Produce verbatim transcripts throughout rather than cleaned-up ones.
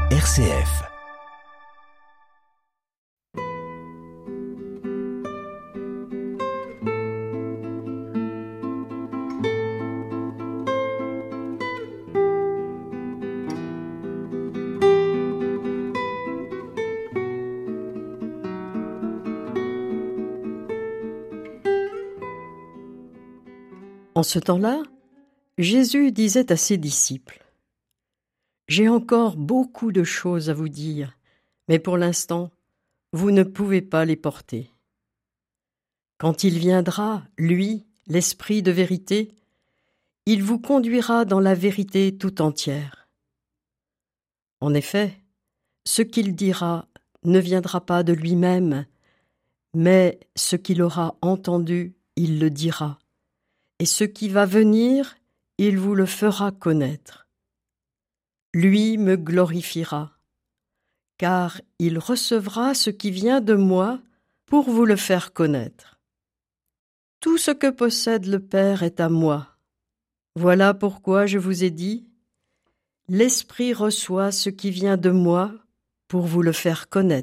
R C F. En ce temps-là, Jésus disait à ses disciples : « J'ai encore beaucoup de choses à vous dire, mais pour l'instant, vous ne pouvez pas les porter. Quand il viendra, lui, l'Esprit de vérité, il vous conduira dans la vérité tout entière. En effet, ce qu'il dira ne viendra pas de lui-même, mais ce qu'il aura entendu, il le dira. Et ce qui va venir, il vous le fera connaître. Lui me glorifiera, car il recevra ce qui vient de moi pour vous le faire connaître. Tout ce que possède le Père est à moi. Voilà pourquoi je vous ai dit, l'Esprit reçoit ce qui vient de moi pour vous le faire connaître. »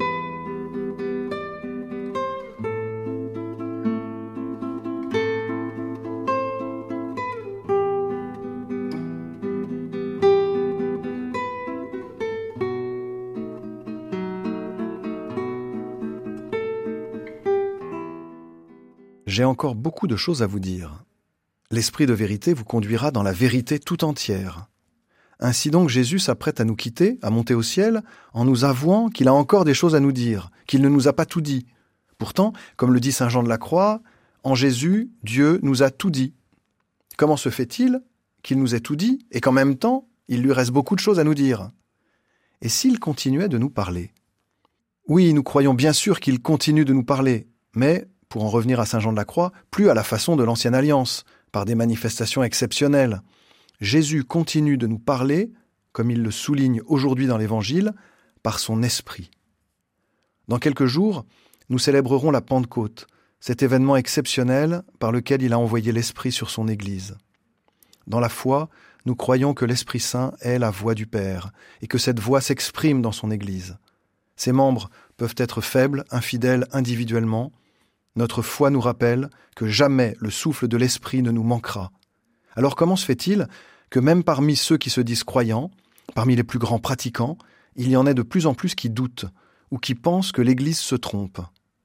J'ai encore beaucoup de choses à vous dire. L'Esprit de vérité vous conduira dans la vérité tout entière. Ainsi donc Jésus s'apprête à nous quitter, à monter au ciel, en nous avouant qu'il a encore des choses à nous dire, qu'il ne nous a pas tout dit. Pourtant, comme le dit saint Jean de la Croix, en Jésus, Dieu nous a tout dit. Comment se fait-il qu'il nous ait tout dit et qu'en même temps, il lui reste beaucoup de choses à nous dire ? Et s'il continuait de nous parler ? Oui, nous croyons bien sûr qu'il continue de nous parler, mais, pour en revenir à saint Jean de la Croix, plus à la façon de l'Ancienne Alliance, par des manifestations exceptionnelles. Jésus continue de nous parler, comme il le souligne aujourd'hui dans l'Évangile, par son Esprit. Dans quelques jours, nous célébrerons la Pentecôte, cet événement exceptionnel par lequel il a envoyé l'Esprit sur son Église. Dans la foi, nous croyons que l'Esprit Saint est la voix du Père, et que cette voix s'exprime dans son Église. Ses membres peuvent être faibles, infidèles individuellement. Notre foi nous rappelle que jamais le souffle de l'Esprit ne nous manquera. Alors comment se fait-il que même parmi ceux qui se disent croyants, parmi les plus grands pratiquants, il y en ait de plus en plus qui doutent ou qui pensent que l'Église se trompe ?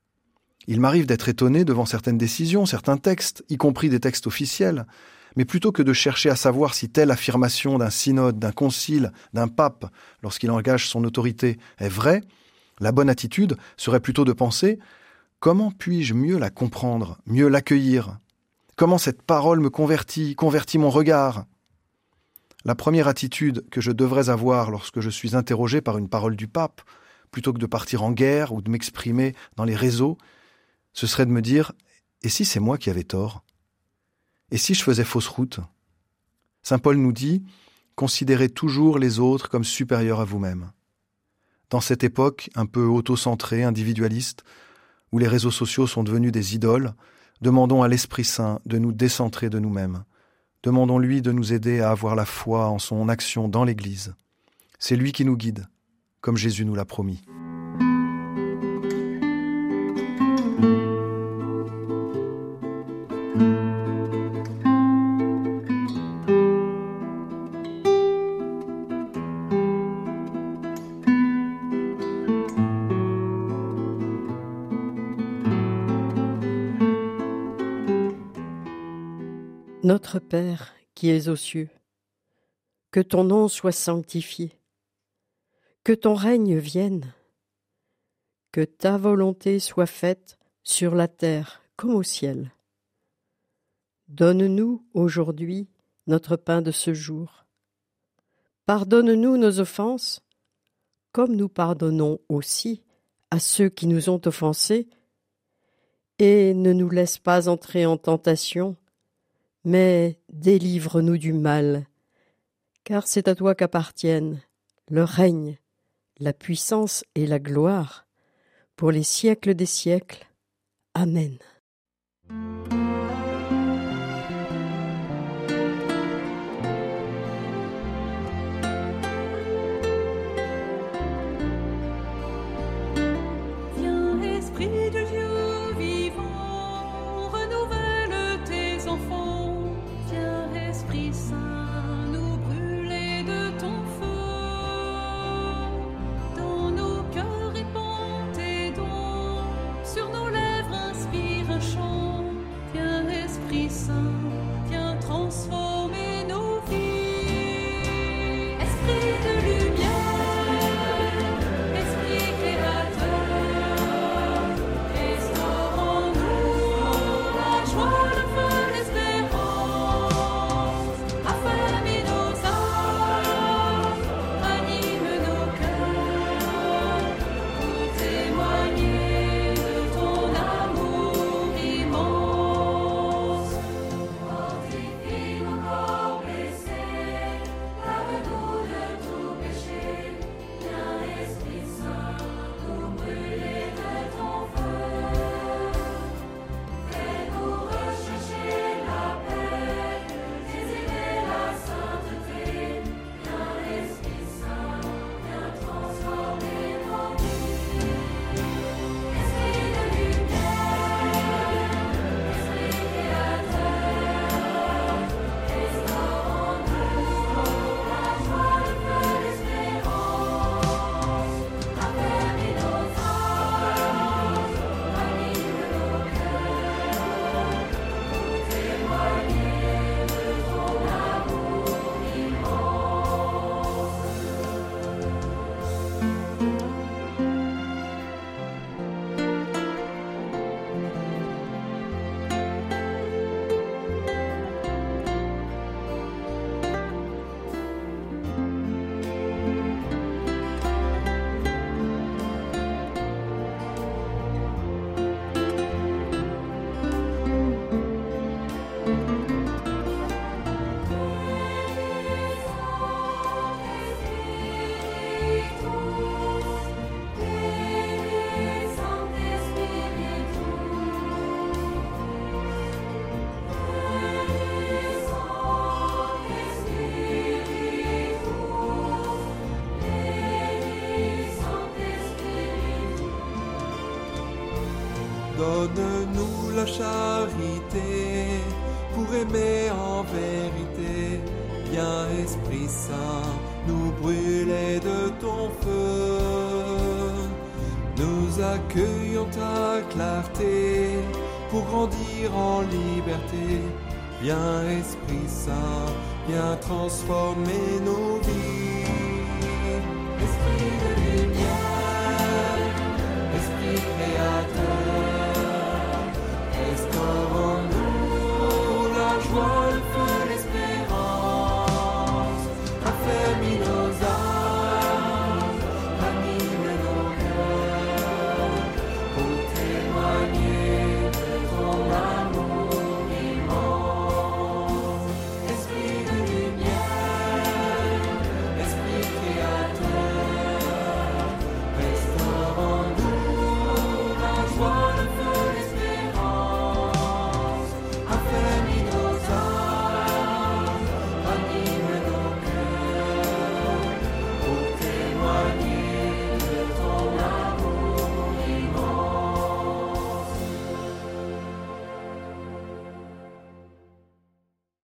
Il m'arrive d'être étonné devant certaines décisions, certains textes, y compris des textes officiels, mais plutôt que de chercher à savoir si telle affirmation d'un synode, d'un concile, d'un pape, lorsqu'il engage son autorité, est vraie, la bonne attitude serait plutôt de penser « Comment puis-je mieux la comprendre, mieux l'accueillir ? Comment cette parole me convertit, convertit mon regard ?» La première attitude que je devrais avoir lorsque je suis interrogé par une parole du pape, plutôt que de partir en guerre ou de m'exprimer dans les réseaux, ce serait de me dire « Et si c'est moi qui avais tort ? Et si je faisais fausse route ?» Saint Paul nous dit « Considérez toujours les autres comme supérieurs à vous-même. » Dans cette époque un peu auto-centrée, individualiste, où les réseaux sociaux sont devenus des idoles, demandons à l'Esprit Saint de nous décentrer de nous-mêmes. Demandons-lui de nous aider à avoir la foi en son action dans l'Église. C'est lui qui nous guide, comme Jésus nous l'a promis. Notre Père qui es aux cieux, que ton nom soit sanctifié, que ton règne vienne, que ta volonté soit faite sur la terre comme au ciel. Donne-nous aujourd'hui notre pain de ce jour. Pardonne-nous nos offenses, comme nous pardonnons aussi à ceux qui nous ont offensés, et ne nous laisse pas entrer en tentation, mais délivre-nous du mal, car c'est à toi qu'appartiennent le règne, la puissance et la gloire, pour les siècles des siècles. Amen. Donne-nous la charité pour aimer en vérité. Viens Esprit Saint, nous brûler de ton feu. Nous accueillons ta clarté pour grandir en liberté. Viens Esprit Saint, viens transformer nos vies.